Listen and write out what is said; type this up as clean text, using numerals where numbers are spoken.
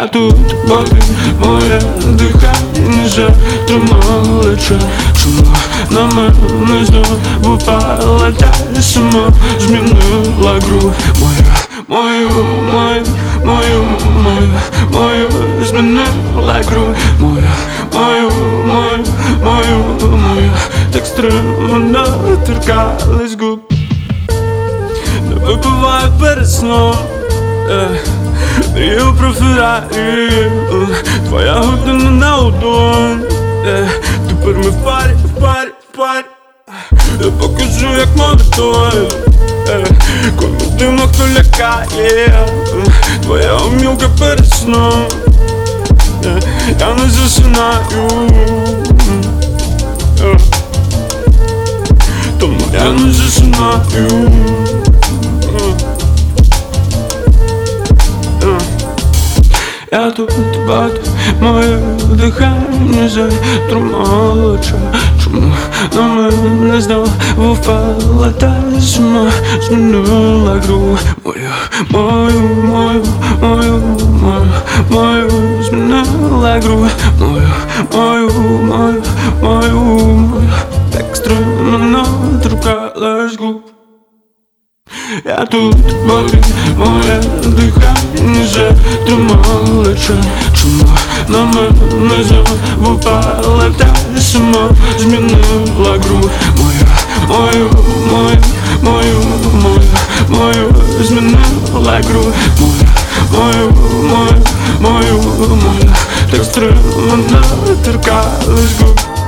Я тут, поки моє дихання затримали час. Чому на мене знову впала та сама змінила гру? Мою змінила гру. Мою так стримано торкались губ. Не випиваю перед сном, мрію про Феррарі, твоя година на ладонь. Тепер ми в парі. Я покажу, як молодой, коли дивно хто лякає. Твоя умілка перед сном, я не засинаю, тому я не засинаю. Я тут бачу, моє дихання затримало час. Чому на мене знову впала та сама змінила гру? Мою змінила гру. Мою так стримано торкалась губ. Я тут, поки моє дихання затримало час. Чому на мене знову впала та сама змінила гру? Мою змінила гру. Мою так стримано торкалась губ.